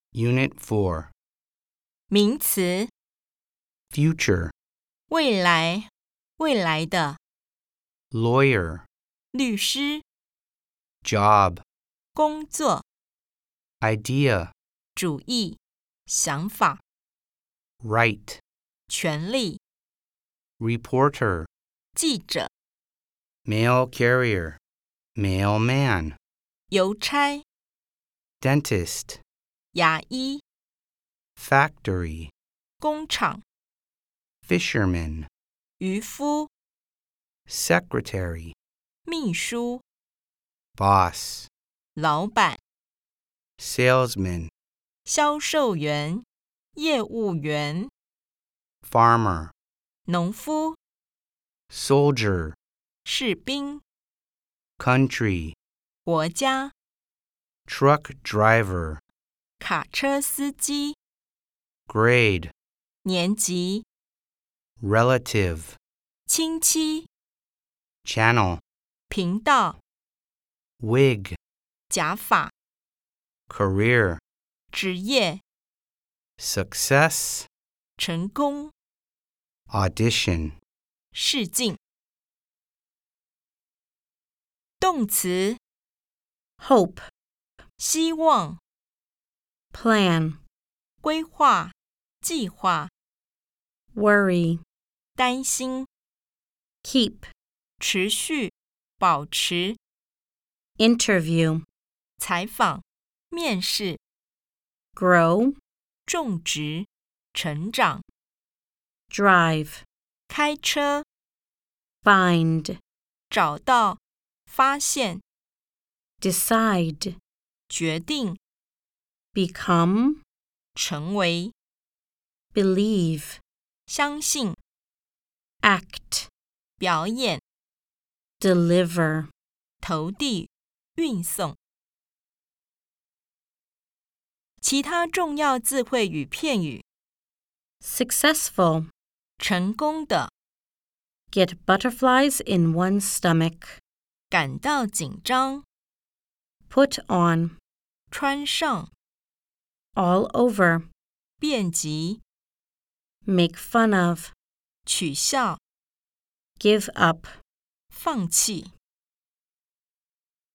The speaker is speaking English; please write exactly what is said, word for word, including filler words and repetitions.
Unit four. 名词 Future. 未来未来的 Lawyer. 律师 Job. 工作 Idea. 主意想法 Right. 权利 Reporter. 记者 Mail carrier. Mailman. 邮差 Dentist. 牙医 Factory. 工厂 Fisherman. 渔夫 Secretary. 秘书 Boss. 老板 Salesman. 销售员业务员 Farmer. 农夫 Soldier. 士兵 Country. 国家 Truck driver. 卡车司机 Grade. 年级 Relative. 亲戚 Channel. 频道 Wig. 假发 Career. 职业 Success. 成功 Audition. 试镜动词 hope, 希望 plan, 规划计划 worry, 担心 keep, 持续保持 interview, 采访面试 grow, 种植成长 drive, 开车 find, 找到发现 decide, 决定 become, 成为 believe, 相信 act, 表演 deliver. 投递运送其他重要字汇与片语 Successful, 成功的 get butterflies in one's stomach, 感到紧张 put on, 穿上 all over, 遍及 make fun of, 取笑 give up. 放弃